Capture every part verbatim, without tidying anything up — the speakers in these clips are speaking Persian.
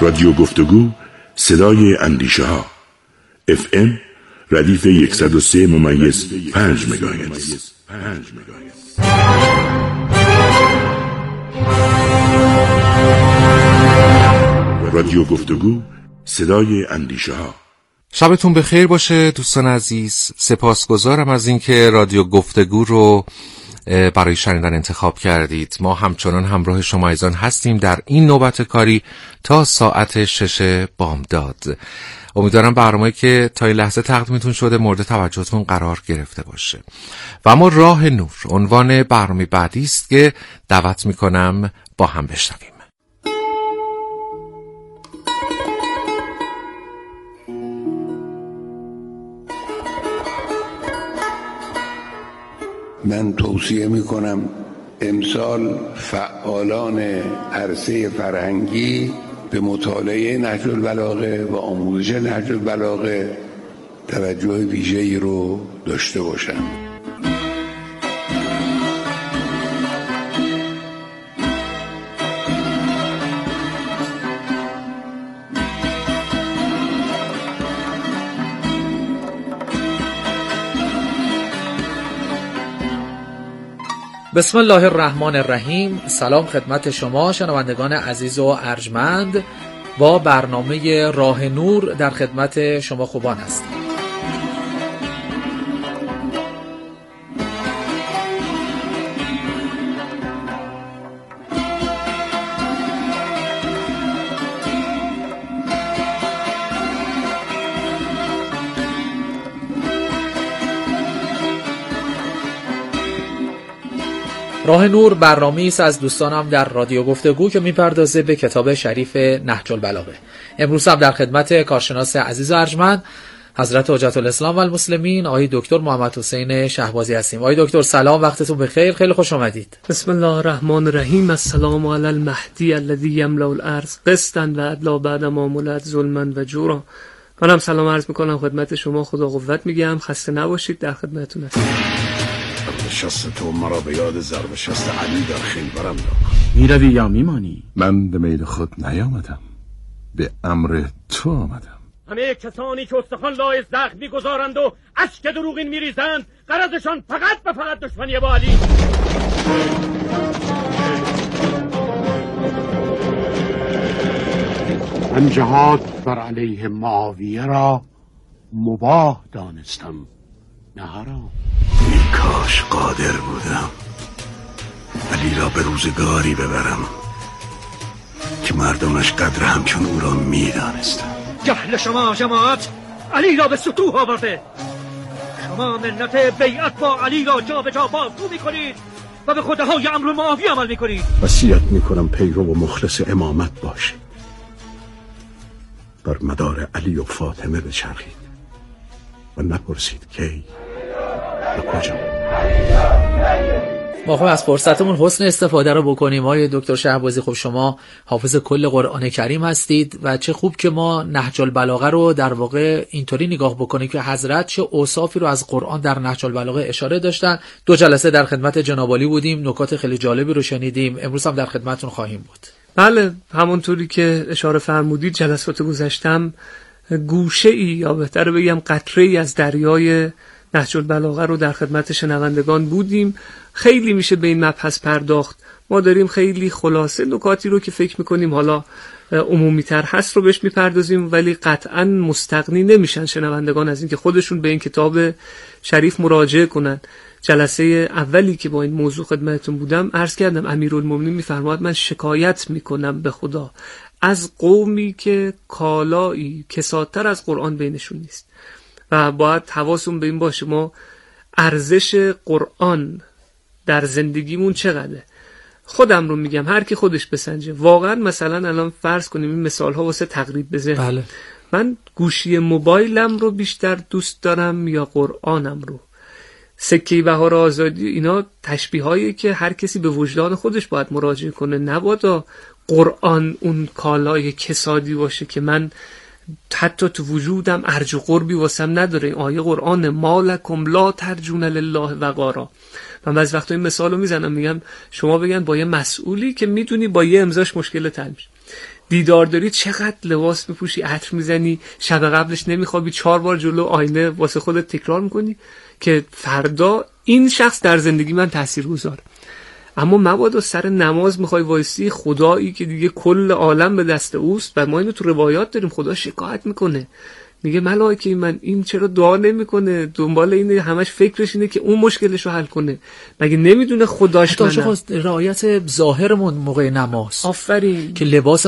رادیو گفتگو، صدای اندیشه ها. اف ام ردیف صد و سه ممیز پنج مگاهرتز. رادیو گفتگو، صدای اندیشه ها. شبتون بخیر باشه دوستان عزیز. سپاسگزارم از اینکه رادیو گفتگو رو برای شنیدن انتخاب کردید. ما همچنان همراه شما عزیزان هستیم در این نوبت کاری تا ساعت شش بامداد. امیدوارم برنامه‌ای که تا این لحظه تقدیمتون شده مورد توجهتون قرار گرفته باشه. و اما راه نور عنوان برنامه بعدی است که دعوت میکنم با هم بشنویم. من توصیه میکنم امسال فعالان عرصه فرهنگی به مطالعه نهج البلاغه و آموزش نهج البلاغه توجه ویژه‌ای رو داشته باشند. بسم الله الرحمن الرحیم. سلام خدمت شما شنوندگان عزیز و ارجمند. با برنامه راه نور در خدمت شما خوبان هستیم. راه نور برنامه‌ای است از دوستانم در رادیو گفتگو که میپردازه به کتاب شریف نهج البلاغه. امروز هم در خدمت کارشناس عزیز و ارجمند حضرت حجت الاسلام و المسلمین آقای دکتر محمد حسین شهبازی هستیم. آقای دکتر سلام، وقتتون بخیر، خیلی خوش آمدید. بسم الله الرحمن الرحیم. السلام علی المهدی الذی یملأ الارض قسطا و عدلا بعد ما ملئت ظلما و جورا. منم سلام عرض میکنم خدمت شما، خدا قوت میگم، خسته نباشید، در خدمتتون هستم. شست تو مرا به یاد ضرب شست علی در خیبرم داد. میروی یا میمانی؟ من به میل خود نیامدم، به امر تو آمدم. همه کسانی که استخوان لای زخم میگذارند و اشک دروغین میریزند غرضشان فقط و فقط دشمنی با علی. من جهاد بر علیه معاویه را مباح دانستم، نه حرام. ای کاش قادر بودم علی را به روزگاری ببرم که مردمش قدر همچون او را میدانستم. جهل شما جماعت علی را به سطوح آورده. شما ملت بیعت با علی را جا به جا بازگو میکنید و به خودهای امر معاوی عمل میکنید. وصیت میکنم پیرو و مخلص امامت باشید، بر مدار علی و فاطمه بچرخید و نپرسید کی و کجا. ما خب از فرصتمون حسن استفاده رو بکنیم. آقای دکتر شهبازی، خب شما حافظ کل قرآن کریم هستید و چه خوب که ما نهج البلاغه رو در واقع اینطوری نگاه بکنیم که حضرت چه اوصافی رو از قرآن در نهج البلاغه اشاره داشتن. دو جلسه در خدمت جناب عالی بودیم، نکات خیلی جالبی رو شنیدیم، امروز هم در خدمتتون خواهیم بود. بله، همونطوری که اشاره فرمودید جلسات گذشتم گوشه ای یا بهتر بگم قطره ای از دریای نهج البلاغه رو در خدمت شنوندگان بودیم. خیلی میشه به این مبحث پرداخت. ما داریم خیلی خلاصه نکاتی رو که فکر میکنیم حالا عمومی تر هست رو بهش میپردازیم، ولی قطعا مستغنی نمیشن شنوندگان از این که خودشون به این کتاب شریف مراجعه کنن. جلسه اولی که با این موضوع خدمتتون بودم عرض کردم امیرالمومنین میفرماد من شکایت میکنم به خدا از قومی که کالایی کسادتر از قرآن بینشون نیست و باید حواسون به این باشه ما ارزش قرآن در زندگیمون چقدره. خودم رو میگم، هر کی خودش بسنجه. واقعا مثلا الان فرض کنیم این مثال ها واسه تقریب بزنیم. بله. من گوشی موبایلم رو بیشتر دوست دارم یا قرآنم رو؟ سکه بهار آزادی، اینا تشبیه هایی که هر کسی به وجدان خودش باید مراجعه کنه. نباید قرآن اون کالای کسادی باشه که من حتی تو وجودم ارج و قربی واسم نداره. این آیه قرآن مالکم لا ترجون لله وقارا. من بعضی وقتا این مثالو میزنم، میگم شما بگن با یه مسئولی که میدونی با یه امضاش مشکل حل میشه. دیدار داری چقدر لباس میپوشی، عطر میزنی، شب قبلش نمیخوابی، چهار بار جلو آینه واسه خودت تکرار میکنی که فردا این شخص در زندگی من تاثیرگذاره. اما مبادا سر نماز میخوای وایسی خدایی که دیگه کل عالم به دست اوست، و ما اینو تو روایات داریم، خدا شکایت میکنه میگه ملائکه من این چرا دعا نمیکنه، دنبال اینه، همش فکرش اینه که اون مشکلش رو حل کنه، مگه نمیدونه خداش منه. رعایت ظاهرمون موقع نماز، آفرین، که لباس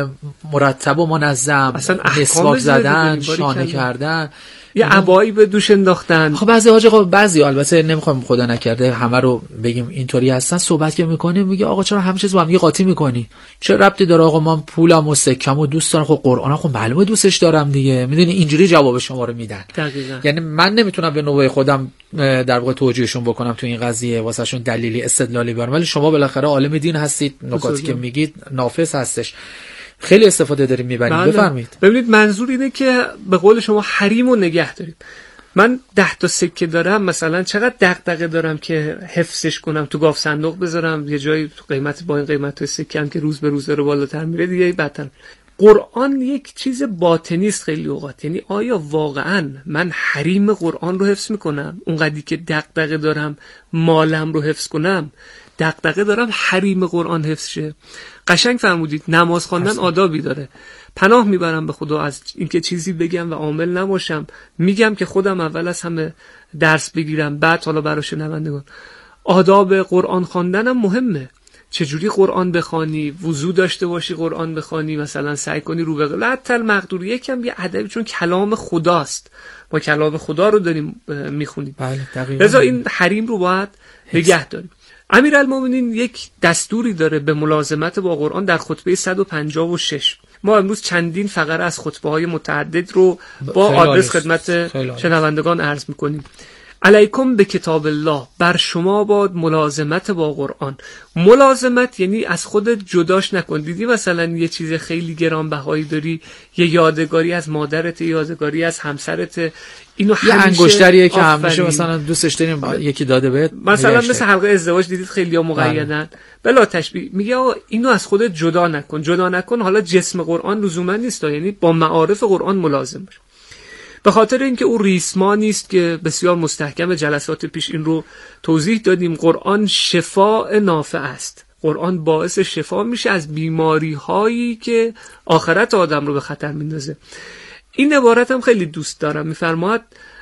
مرتب و منظم، مسواک زدن، شانه کردن، یه عبایی به دوش انداختن. خب بعضی حاج آقا، بعضی البته نمیخوام خدا نکرده همه رو بگیم اینطوری هستن، صحبت که میکنه میگه آقا چرا همه چیز با هم یه قاطی میکنی؟ چه ربطی داره آقا، من پولم و سکم و دوست دارم، خب قرآن خب معلومه دوستش دارم دیگه، میدونی اینجوری جواب شما رو میدن. دقیقاً. یعنی من نمیتونم به نوبه خودم در واقع توجیهشون بکنم تو این قضیه، واسهشون دلیلی استدلالی بیارم، ولی شما بالاخره عالم دین هستید، نکاتی که میگید نافذ هستش، خیلی استفاده داریم میبریم. بله. بفرمایید. ببینید منظور اینه که به قول شما حریم رو نگه داریم. من ده تا سکه دارم، مثلا چقدر دغدغه دارم که حفظش کنم، تو گاف صندوق بذارم، یه جایی قیمت با این قیمت سکه هم که روز به روز داره بالاتر میره دیگه بدتر. قرآن یک چیز باطنی است خیلی اوقات، یعنی آیا واقعا من حریم قرآن رو حفظ میکنم؟ اونقدری که دغدغه دارم مالم رو حفظ کنم، دغدغه دارم حریم قرآن حفظ شه؟ قشنگ فرمودید، نماز خواندن آدابی داره. پناه میبرم به خدا از اینکه چیزی بگم و عامل نباشم، میگم که خودم اول از همه درس بگیرم، بعد حالا برای شنوندگان. آداب قرآن خواندنم مهمه، چجوری قرآن بخوانی، وضو داشته باشی قرآن بخوانی، مثلا سعی کنی رو به قلت المقدور، یکم یه ادبی، چون کلام خداست، ما کلام خدا رو داریم میخونیم. بله دقیقاً. لذا این حریم رو باید نگه داریم. امیرالمومنین یک دستوری داره به ملازمت با قرآن در خطبه صد و پنجاه و شش. ما امروز چندین فقره از خطبه های متعدد رو با آدرس خدمت شنوندگان عرض میکنیم. علیکم به کتاب الله، بر شما باد ملازمت با قرآن. ملازمت یعنی از خودت جداش نکن. دیدی مثلا یه چیز خیلی گرانبهایی داری، یه یادگاری از مادرت، یادگاری از همسرت، اینو یه انگشتریه که همیشه مثلا دوستش داریم یکی داده بهت، مثلا مثل حلقه ازدواج دیدید خیلی‌ها مقیدن، بلا تشبیه، میگه آقا اینو از خودت جدا نکن. جدا نکن حالا جسم قرآن لزوما نیست، یعنی با معارف قرآن ملازم باش. به خاطر اینکه اون ریسمانی است که بسیار مستحکم، جلسات پیش این رو توضیح دادیم، قرآن شفاء نافع است. قرآن باعث شفا میشه از بیماری هایی که آخرت آدم رو به خطر میندازه. این عبارت هم خیلی دوست دارم، میفرماید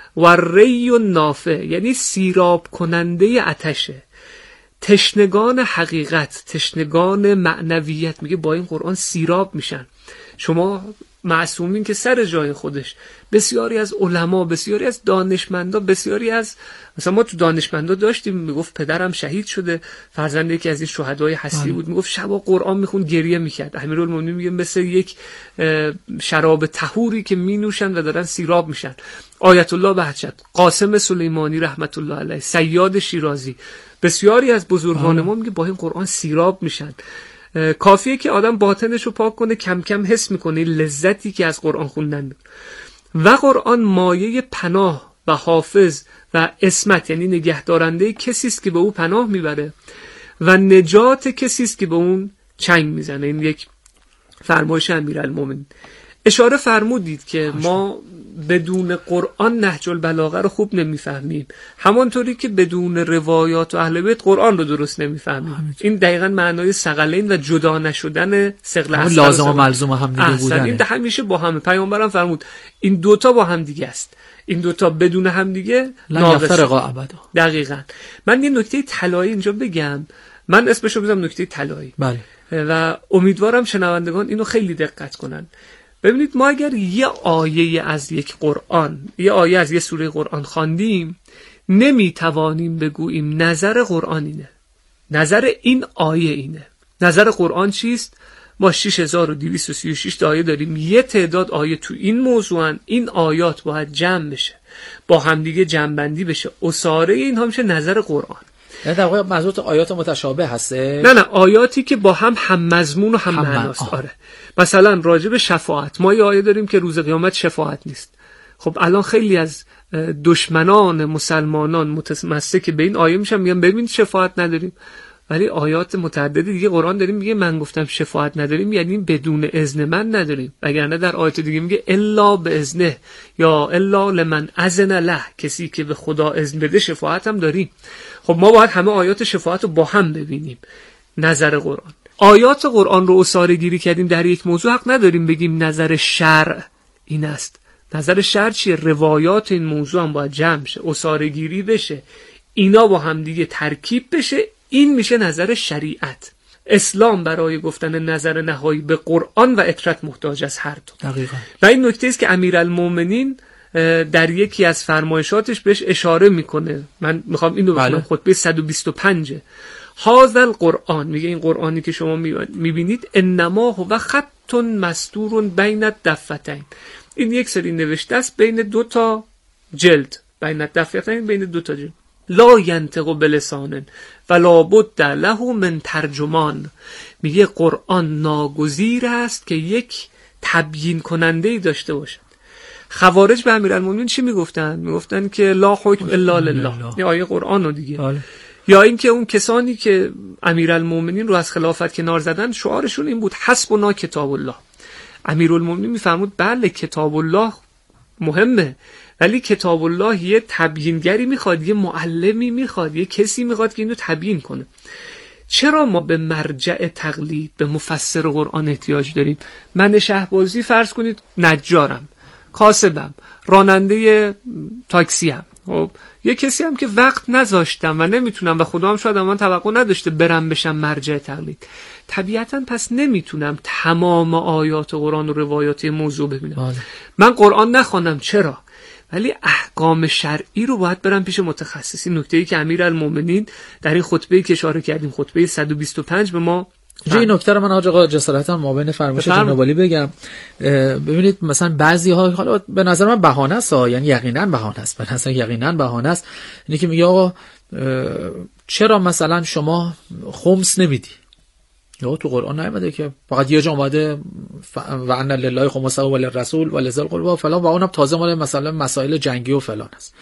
وری و نافع، یعنی سیراب کننده آتشه. تشنگان حقیقت، تشنگان معنویت، میگه با این قرآن سیراب میشن. شما معصومین که سر جای خودش، بسیاری از علما، بسیاری از دانشمندا، بسیاری از مثلا ما تو دانشمندا داشتیم، میگفت پدرم شهید شده، فرزند یکی از این شهدای هستی بود، میگفت شبا قرآن میخوند گریه میکرد. امیرالمومنین میگه مثل یک شراب طهوری که مینوشن و دارن سیراب میشن. آیت الله بهجت، قاسم سلیمانی رحمت الله علیه، صیاد شیرازی، بسیاری از بزرگان ما میگه با این قرآن سیراب میشن. کافیه که آدم باطنش رو پاک کنه، کم کم حس میکنه لذتی که از قرآن خوندن میکنه. و قرآن مایه پناه و حافظ و عصمت، یعنی نگهدارنده کسی است که به او پناه میبره و نجات کسی است که به اون چنگ میزنه. این یک فرمایش امیرالمومنین. اشاره فرمودید که ما بدون قرآن نهج البلاغه رو خوب نمیفهمیم، همانطوری که بدون روایات و اهل بیت قرآن رو درست نمیفهمیم. این دقیقاً معنای ثقلین و جدا نشدن ثقل اصغر لازم و ملزوم هم دیگه بودن. این همیشه با هم، پیامبرم فرمود این دوتا با هم دیگه است، این دوتا بدون هم دیگه ناقصه. دقیقاً. من یه نکته طلایی اینجا بگم، من اسمشو بذارم نکته طلایی. بله. و امیدوارم شنوندگان اینو خیلی دقت کنن. ببینید ما اگر یه آیه از یک قرآن، یه آیه از یه سوره قرآن خواندیم، نمیتوانیم بگوییم نظر قرآن اینه، نظر این آیه اینه. نظر قرآن چیست؟ ما شش هزار و دویست و سی و شش تا آیه داریم، یه تعداد آیه تو این موضوعن، این آیات باید جمع بشه، با همدیگه جمع بندی بشه، اساره اینها میشه نظر قرآن. نه در واقع منظورت آیات متشابه هسته؟ نه نه، آیاتی که با هم هم مضمون و هم معناست. آره. مثلا راجع به شفاعت، ما یه آیه داریم که روز قیامت شفاعت نیست. خب الان خیلی از دشمنان مسلمانان متمسک به این آیه میشن، میگن ببین شفاعت نداریم. ولی آیات متعدد دیگه قرآن داریم میگه من گفتم شفاعت نداریم یعنی بدون اذن من نداریم، وگرنه در آیات دیگه میگه الا به اذنه یا الا لمن اذن له، کسی که به خدا اذن بده شفاعت هم داریم. خب ما باید همه آیات شفاعت رو با هم ببینیم. نظر قرآن، آیات قرآن رو اساره گیری کردیم در یک موضوع، حق نداریم بگیم نظر شرع این است. نظر شرع چیه؟ روایات این موضوع هم باید جمع شه، اساره گیری بشه، اینا با هم دیگه ترکیب بشه، این میشه نظر شریعت. اسلام برای گفتن نظر نهایی به قرآن و اطرت محتاج از هر دو. دقیقاً. و این نکته است که امیرالمومنین در یکی از فرمایشاتش بهش اشاره میکنه. من میخوام اینو بخونم. خطبه صد و بیست و پنج هذا القرآن، میگه این قرآنی که شما میبینید انما هو خط مستور بین الدفتین، این یک سری نوشته است بین دو تا جلد، بین الدفتین، بین دو تا جلد. لا ینطق بلسان ولا بد له من ترجمان، میگه قرآن ناگزیر است که یک تبیین کننده‌ای داشته باشد. خوارج به امیرالمومنین چی میگفتن؟ میگفتن که لا حکم الا لله، این آیه قرآن رو دیگه آله. یا اینکه اون کسانی که امیرالمومنین رو از خلافت کنار زدن شعارشون این بود حسبنا کتاب الله. امیرالمومنین میفرمود بله کتاب الله مهمه، ولی کتاب الله یه تبیینگری میخواد، یه معلمی میخواد، یه کسی میخواد که اینو تبیین کنه. چرا ما به مرجع تقلید، به مفسر قرآن احتیاج داریم؟ من شهبازی فرض کنید نجارم، کاسبم، راننده تاکسی هم، خب یه کسی هم که وقت نذاشتم و نمیتونم و خدا هم شاید من توقع نداشته برم بشم مرجع تقلید، طبیعتا پس نمیتونم تمام آیات قرآن و روایات موضوع ببینم. آه. من قرآن نخوانم چرا؟ ولی احکام شرعی رو باید برم پیش متخصصی. نکته‌ای که امیرالمومنین در این خطبه‌ای که اشاره کردیم، خطبه صد و بیست و پنج، به ما جای این نکته رو من حاج آقا جسارتا مابین فرمایش جناب عالی بگم. ببینید مثلا بعضی ها حالا به نظر من بهانه است، یعنی یقینا بهانه است، به نظر یقینا بهانه است، اینی که میگه آقا چرا مثلا شما خمس نمیدی؟ یا تو قرآن نیامده که فقط یه جا اومده و ان لله خمسه و للرسول و لذل قربى و فلان، و اونم تازه مال مثلا مسائل جنگی و فلان است.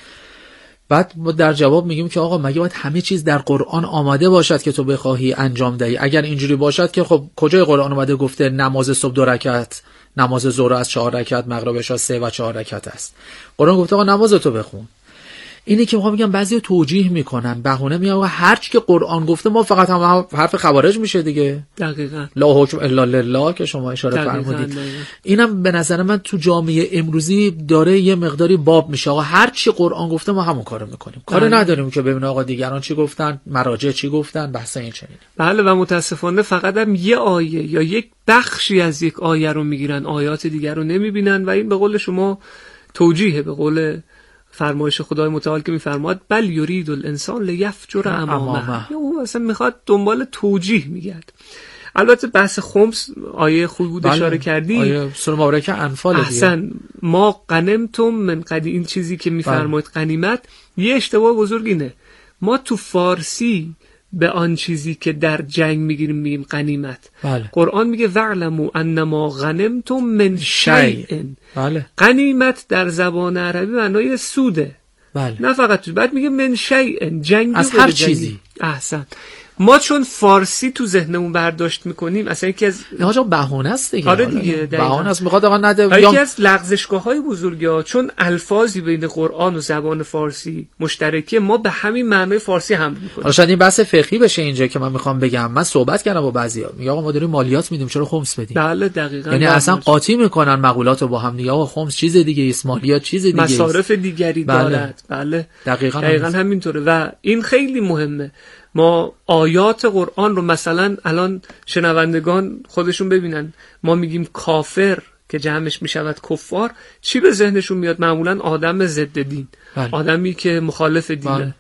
بعد ما در جواب میگیم که آقا مگه باید همه چیز در قرآن آماده باشد که تو بخواهی انجام دهی؟ اگر اینجوری باشد که خب کجای قرآن اومده گفته نماز صبح دو رکعت، نماز ظهر از چهار رکعت، مغربش از سه و چهار رکعت است؟ قرآن گفته آقا نماز تو بخون. اینی که میخوام بگم بعضی توجیه میکنن، بهونه میگن آقا هر چی که قرآن گفته ما فقط هم حرف خوارج میشه دیگه. دقیقاً. لا حکم الا لله که شما اشاره فرمودید. اینم به نظر من تو جامعه امروزی داره یه مقداری باب میشه. آقا هر چی قرآن گفته ما همون کارو میکنیم. کار نداریم که ببینیم آقا دیگران چی گفتن، مراجع چی گفتن، بحث این چنین. بله و متاسفانه فقط هم یه آیه یا یک بخشی از یک آیه رو میگیرن، آیات دیگر رو نمیبینن و این به قول شما توجیه، به قول فرمایش خدای متعال که میفرماد بل یرید الانسان لیفجر امامه، او اصلا میخواد دنبال توجیه میگرد. البته بحث خمس آیه خوبی بود اشاره کردی، آیه سوره مبارکه انفال دیگه. احسن، ما غنمتم من قدی، این چیزی که میفرماید غنیمت، یه اشتباه بزرگ اینه، ما تو فارسی به آن چیزی که در جنگ میگیریم میگیم غنیمت. بله. قرآن میگه وعلموا انما غنمتم من شیء. بله. غنیمت در زبان عربی معنای سوده. بله. نه فقط تو، بعد میگه من شیء، جنگ از هر چیزی. احسن. ما چون فارسی تو ذهنمون برداشت میکنیم، اصلا یکی از نه بهونه است دیگه. آره دیگه، بهونه است، میخواد آقا نده. یکی از لغزشگاه‌های بزرگا، چون الفاظی بین قرآن و زبان فارسی مشترکه، ما به همین معنای فارسی هم میکنیم. حالا شاید این بحث فقهی بشه اینجا که من میخوام بگم. من صحبت کردم با بعضیا، میگه آقا ما داریم مالیات میدیم چرا خمس بدیم؟ بله دقیقاً. یعنی اصلا قاطی میکنن مقولاتو با هم دیگه. آقا خمس چیز دیگه است، مالیات چیز دیگه است، مصارف دیگری دارد. بله دقیقاً دقیقاً همینطوره و این خیلی مهمه. ما آیات قرآن رو مثلا الان شنوندگان خودشون ببینن، ما میگیم کافر که جمعش میشود کفار، چی به ذهنشون میاد؟ معمولا آدم ضد دین. بله. آدمی که مخالف دینه. بله.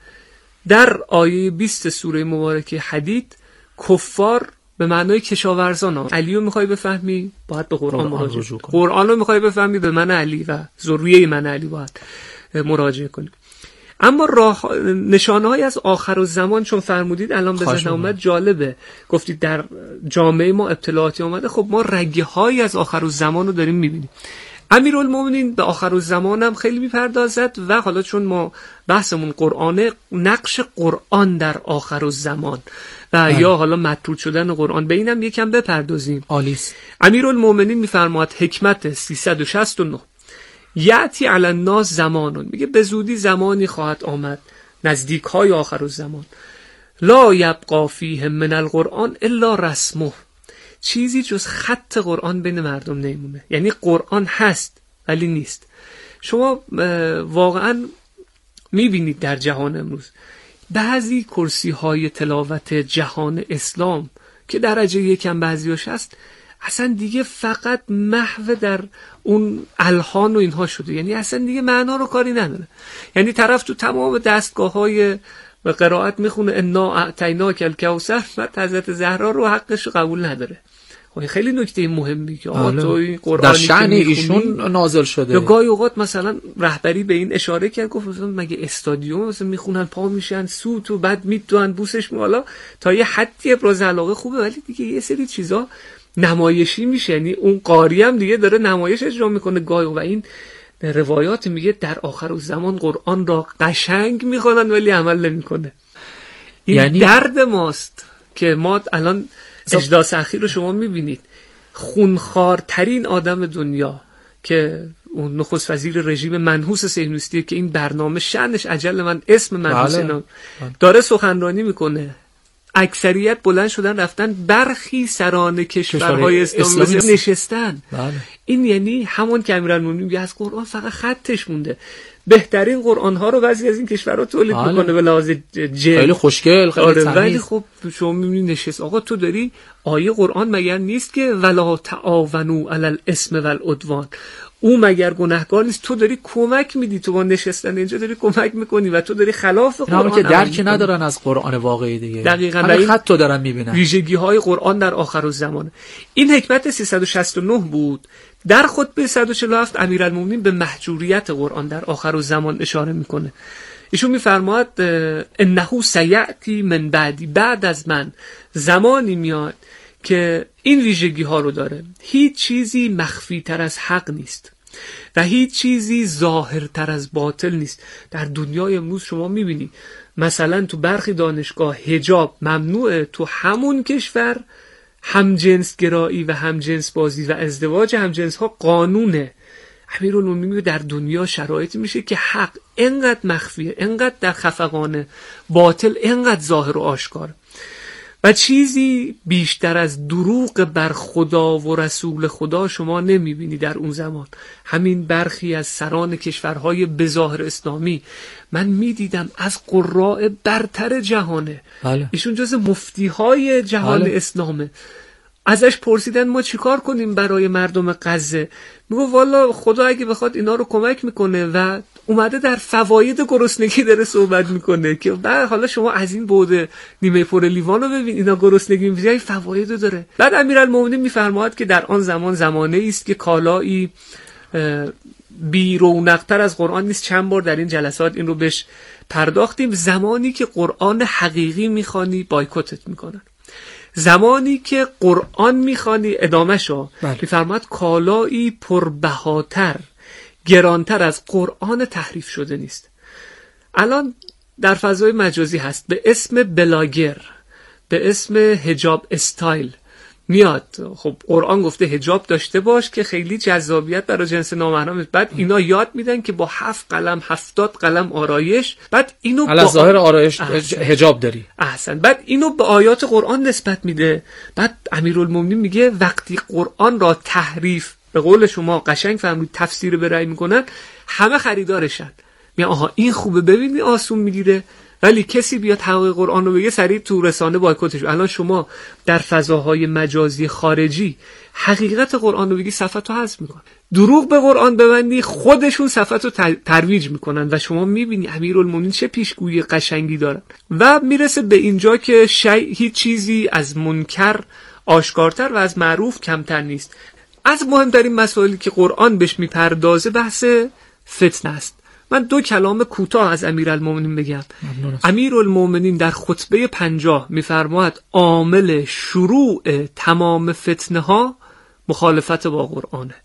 در آیه بیست سوره مبارکه حدید کفار به معنای کشاورزان ها. علی رو میخوای بفهمی باید به قرآن مراجعه کنی. قرآن رو میخوای بفهمی به من علی و ذریه من علی باید مراجعه کنی. اما راه نشانه‌های از آخر الزمان چون فرمودید الان به ذهن اومد، جالبه گفتید در جامعه ما ابتلاعاتی اومده. خب ما رگه‌هایی از آخر الزمان رو داریم می‌بینیم. امیرالمومنین به آخرالزمان هم خیلی میپردازد و حالا چون ما بحثمون قرآنه، نقش قرآن در آخرالزمان و بله. یا حالا مطرود شدن قرآن، به اینم یکم بپردازیم. عالیست. امیرالمومنین میفرماید حکمت سیصد و شصت و نه یأتی علی الناس زمانون، میگه به زودی زمانی خواهد آمد نزدیک های آخرالزمان، لا یبقی فیه من القرآن الا رسمه، چیزی جز خط قرآن بین مردم نمیمونه. یعنی قرآن هست ولی نیست. شما واقعا میبینید در جهان امروز بعضی کرسی های تلاوت جهان اسلام که درجه یکم بعضیاش هست، اصلا دیگه فقط محو در اون الحان و اینها شده، یعنی اصلا دیگه معنا رو کاری نداره. یعنی طرف تو تمام دستگاه های و قرائت میخونه انا اعطیناک الکوثر، بعد حضرت زهرا رو حقش قبول نداره. خیلی نکته مهمی که آقا تو این قرآنی در شأن ایشون نازل شده. یا گاهی اوقات مثلا رهبری به این اشاره کرد، گفت مثلا مگه استادیوم مثلا میخونن پا میشن سوت و بعد میدوئن بوسش میالا، تا یه حدی ابراز علاقه خوبه، ولی دیگه یه سری چیزا نمایشی میشه. یعنی اون قاری هم دیگه داره نمایش اجرا میکنه گاهی، و این روایات میگه در آخر الزمان قرآن را قشنگ میخونن ولی عمل نمیکنه. این یعنی درد ماست که ما الان اجداس اخیر رو شما میبینید، خونخوارترین آدم دنیا که اون نخست وزیر رژیم منحوس صهیونیستی که این برنامه شأنش اجل من اسم منحوس اینا داره سخنرانی میکنه، اکثریت بلند شدن رفتن برخی سران کشورهای اسلامی, اسلامی نشستن. بله. این یعنی همون که امیرالمومنین میگه از قرآن فقط خطش مونده. بهترین قرآن ها رو بعضی از این کشورها تولید بله. میکنه به لحاظ جلد، خیلی خوشگل، خیلی آره، ولی خب شما میبینید نشست. آقا تو داری آیه قرآن مگر نیست که ولا تعاونوا علی الاثم والعدوان، او مگر گناهکار نیست؟ تو داری کمک میدی، تو با نشستن اینجا داری کمک میکنی و تو داری خلاف قرآن که درک ندارن از قرآن واقعی دیگه. دقیقاً همین خط تو دارن میبینن. ویژگی های قرآن در آخرالزمان. این حکمت سیصد و شصت و نه بود. در خطبه صد و چهل و هفت امیرالمومنین به محجوریت قرآن در آخرالزمان اشاره میکنه. ایشون میفرماید انه سیأتی من بعدی، بعد از من زمانی میاد که این ویژگی ها رو داره. هیچ چیزی مخفی تر از حق نیست و هیچ چیزی ظاهر تر از باطل نیست. در دنیای امروز شما میبینی مثلا تو برخی دانشگاه حجاب ممنوعه، تو همون کشور همجنس گرایی و همجنس بازی و ازدواج همجنس ها قانونه. امیرالمومنین میگه در دنیا شرایطی میشه که حق انقدر مخفیه، انقدر در خفقانه، باطل انقدر ظاهر و آشکار، و چیزی بیشتر از دروغ بر خدا و رسول خدا شما نمیبینی در اون زمان. همین برخی از سران کشورهای بظاهر اسلامی من میدیدم از قراء برتر جهانه. بله. ایشون جز مفتیهای جهان بله. اسلامه. ازش پرسیدن ما چیکار کنیم برای مردم غزه؟ میگه والا خدا اگه بخواد اینا رو کمک میکنه، و اومده در فواید گرسنگی داره صحبت میکنه که بعد حالا شما از این بعد نیمه پر لیوان رو ببین، اینا گرسنگی میشه فواید داره. بعد امیرالمومنین میفرماید که در آن زمان زمانه است که کالایی بی رونق‌تر از قرآن نیست. چند بار در این جلسات این رو بهش پرداختیم. زمانی که قرآن حقیقی میخوانی بایکوتت میکنن، زمانی که قرآن میخوانی ادامه شو میفرماید کالایی پربهاتر گرانتر از قرآن تحریف شده نیست. الان در فضای مجازی هست به اسم بلاگر، به اسم حجاب استایل میاد. خب قرآن گفته حجاب داشته باش که خیلی جذابیت برای جنس نامحرم. بعد اینا یاد میدن که با هفت قلم هفتاد قلم آرایش، بعد اینو با ظاهر آرایش حجاب داری. احسن. بعد اینو به آیات قرآن نسبت میده. بعد امیرالمومنین میگه وقتی قرآن را تحریف، به قول شما قشنگ فهمید، تفسیر به رأی میکنن، همه خریدارشن. میگه آها این خوبه، ببینی آسون میگیره، ولی کسی بیاد حقایق قرآن رو بگه سریع تو رسانه بایکوتش. الان شما در فضاهای مجازی خارجی حقیقت قرآن رو بگی صفحه رو حذف میکنن، دروغ به قرآن ببندی خودشون صفحه رو ترویج میکنن، و شما میبینی امیرالمومنین چه پیشگویی قشنگی دارن. و میرسه به اینجا که شیء هیچ چیزی از منکر آشکارتر و از معروف کمتر نیست. از مهمترین مسائلی که قرآن بهش میپردازه بحث فتنه است. من دو کلام کوتاه از امیرالمومنین بگم. امیرالمومنین در خطبه پنجاه میفرماید عامل شروع تمام فتنه ها مخالفت با قرآنه.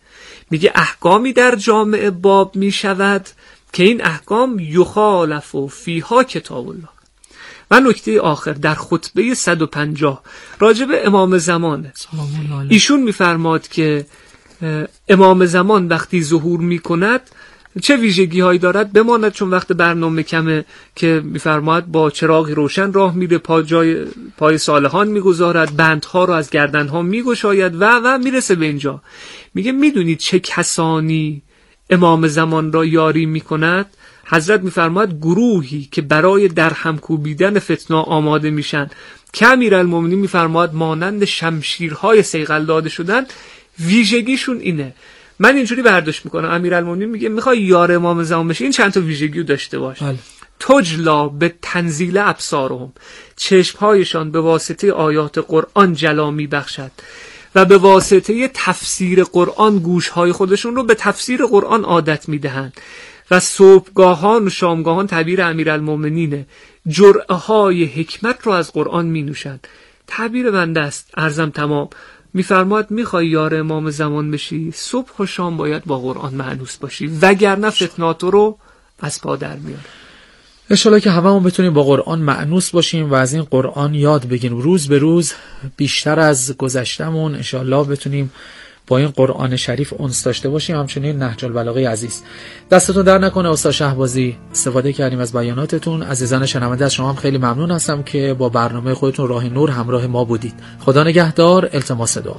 میگه احکامی در جامعه باب میشود که این احکام یخالف و فیها کتاب الله. و نکته آخر در خطبه صد و پنجاه راجب امام زمانه، ایشون میفرماد که امام زمان وقتی ظهور میکند چه ویژگی هایی دارد؟ بماند چون وقت برنامه کمه که میفرماد با چراغی روشن راه میره، پا جای پای صالحان میگذارد، بندها رو از گردنها میگشاید و و میرسه به اینجا. میگه میدونید چه کسانی امام زمان را یاری میکند؟ حضرت میفرماد گروهی که برای در هم کوبیدن فتنه آماده میشن، که امیرالمومنین میفرماد مانند شمشیرهای صیقل داده شدن. ویژگیشون اینه. من اینجوری برداشت میکنم، امیرالمومنین میگه میخوای یار امام زمان بشی این چند تا ویژگی رو داشته باش. بله. تجلا به تنزیل ابصارهم، چشمهایشان به واسطه آیات قرآن جلا میبخشد و به واسطه تفسیر قرآن گوشهای خودشون رو به تفسیر قرآن عادت میدهند و صبحگاهان و شامگاهان، تعبیر امیرالمومنینه، جرعه های حکمت رو از قرآن می نوشند. تعبیر بنده است، عرضم تمام. میفرماد میخوای یار امام زمان بشی صبح و شام باید با قرآن معنوس باشی، وگرنه فتناتو رو از پا در میاره. انشالله که هممون بتونیم با قرآن معنوس باشیم و از این قرآن یاد بگیریم، روز به روز بیشتر از گذشتمون انشالله بتونیم با این قرآن شریف انس داشته باشیم. همچنین نهج البلاغه عزیز، دستتون در نکنه استاد شهبازی، استفاده کردیم از بیاناتتون. عزیزان شنونده از شما هم خیلی ممنون هستم که با برنامه خودتون راه نور همراه ما بودید. خدا نگهدار. التماس دعا.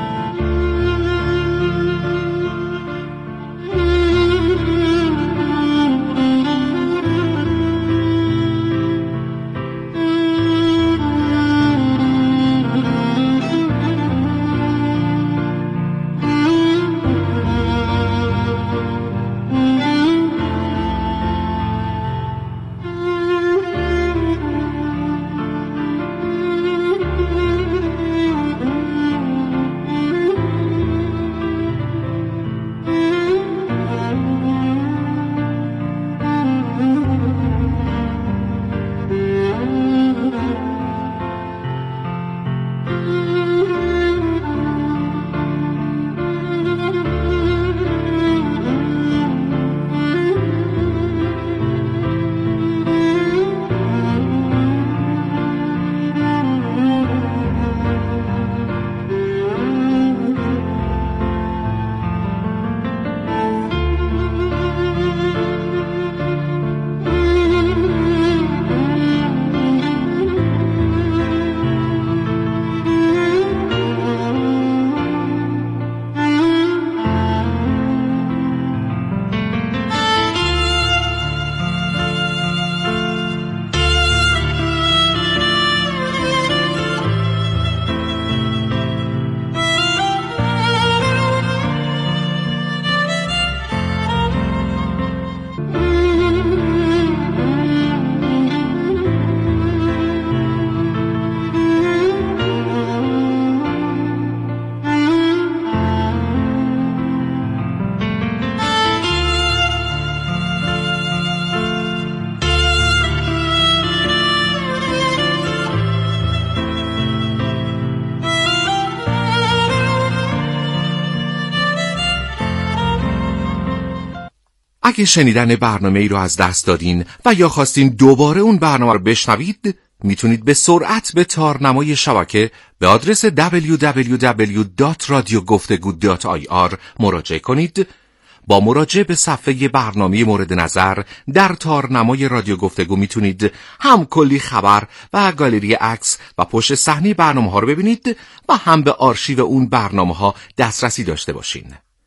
اگه شنیدن برنامه ای رو از دست دادین و یا خواستین دوباره اون برنامه رو بشنوید، میتونید به سرعت به تارنمای شبکه به آدرس دبلیو دبلیو دبلیو دات رادیو گفتگو دات آی آر مراجعه کنید. با مراجعه به صفحه برنامه مورد نظر در تارنمای رادیو گفتگو میتونید هم کلی خبر و گالری عکس و پشت صحنه برنامه ها رو ببینید و هم به آرشیو اون برنامه ها دسترسی داشته باشین.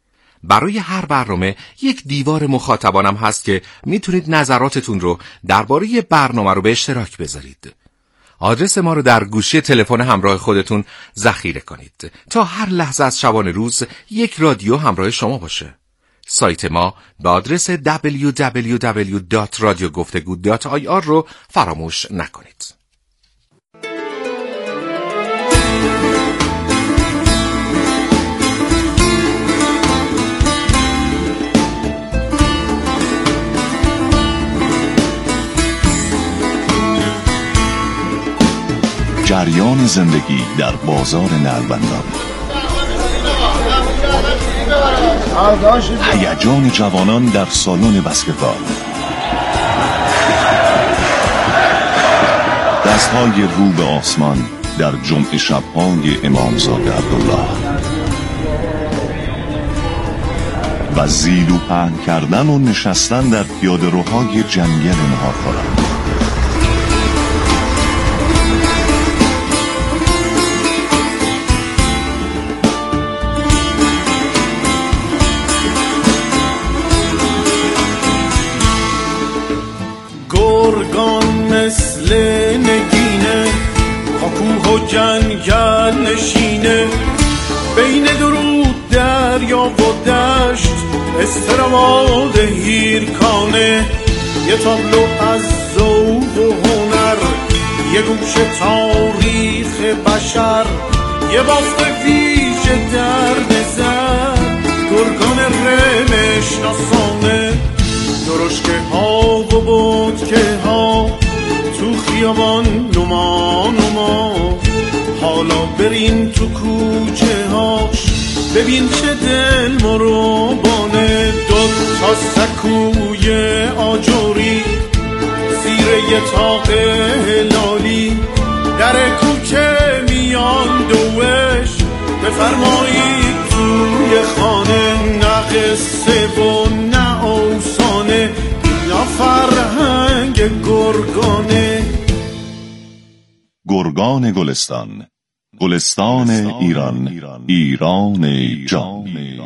برای هر برنامه یک دیوار مخاطبانم هست که میتونید نظراتتون رو درباره برنامه رو به اشتراک بذارید. آدرس ما رو در گوشی تلفن همراه خودتون ذخیره کنید تا هر لحظه از شبانه روز یک رادیو همراه شما باشه. سایت ما به آدرس دبلیو دبلیو دبلیو دات رادیو گفتگو دات آی آر رو فراموش نکنید. جریان زندگی در بازار نلبندان. هیجان جوانان در سالن بسکتبال، دستهای رو به آسمان در جمعه شب‌های امامزاده عبدالله و زیل و پهن کردن و نشستن در پیاده‌روهای جنگل نهارخواران. گرگان مثل نگینه، کوه و جنگل نشینه، بین درود دریا و دشت استراماد هیرکانه، یه تابلو از ذوق و هنر، یه گوشه تاریخ بشر، یه بافت ویژه در نظر، گرگان رمش ناسانه، درشکه ها و بودکه ها تو خیابان نما نما، حالا برین تو کوچه هاش ببین چه دل مروبانه، دو تا سکوی آجوری زیر یه تاق هلالی، در کوچه میان دوش بفرمایید توی خانه، نه قصه و نه افسانه، اینا فرهنگ گرگانه. گرگان گلستان، گلستان ایران، ایران جان.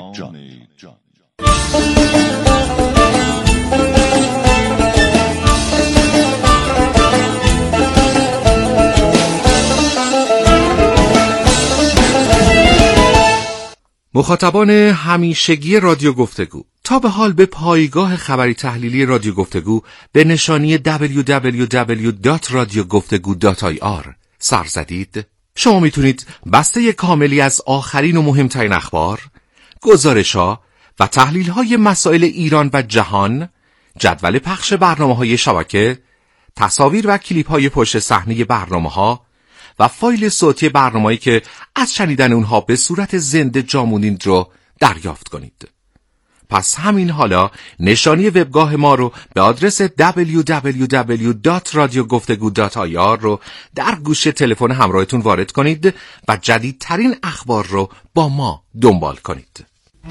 مخاطبان همیشگی رادیو گفتگو، تا به حال به پایگاه خبری تحلیلی رادیو گفتگو به نشانی دبلیو دبلیو دبلیو دات رادیو گفتگو دات آی آر سر زدید؟ شما میتونید بسته کاملی از آخرین و مهمترین اخبار، گزارش‌ها و تحلیل‌های مسائل ایران و جهان، جدول پخش برنامه‌های شبکه، تصاویر و کلیپ‌های پشت صحنه برنامه‌ها و فایل صوتی برنامه‌ای که از شنیدن اونها به صورت زنده جامونید رو دریافت کنید. پس همین حالا نشانی وبگاه ما رو به آدرس دبلیو دبلیو دبلیو دات رادیو گفتگو دات آی آر رو در گوشه تلفن همراهتون وارد کنید و جدیدترین اخبار رو با ما دنبال کنید.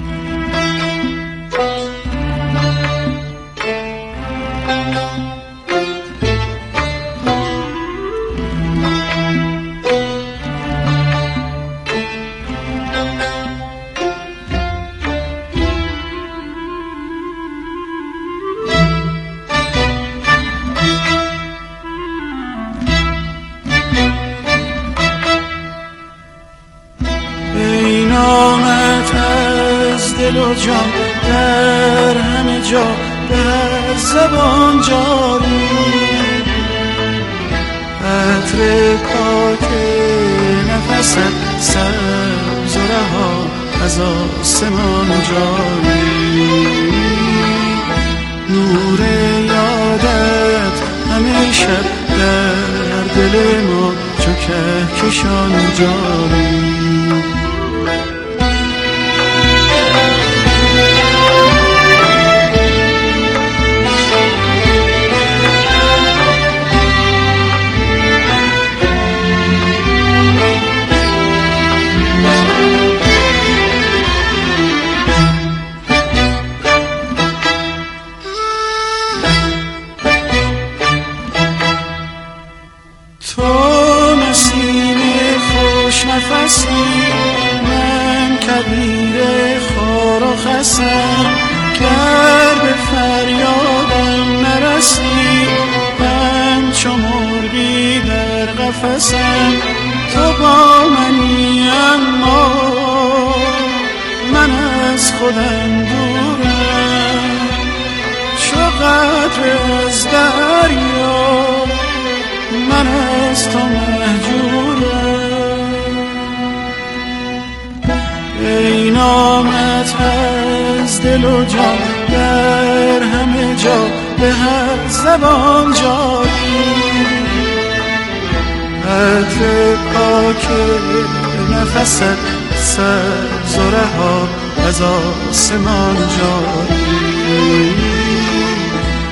دل و جان در همه جا به هر زبان جاری، عطر پاک نفست سبز و رها از آسمان جاری، نور یادت همه شب در دل ما چو کهکشان جاری. من کبیر خار و خسم، گر به فریادم نرسی، من چو مرغی در قفسم، تو با منی اما من از خودم دورم، چو قطره از دریا من از تو مهجورم. ای نامت از دل و جان در همه جا به هر زبان جاری، عطر پاک نفست سبز و رها از آسمان جاری.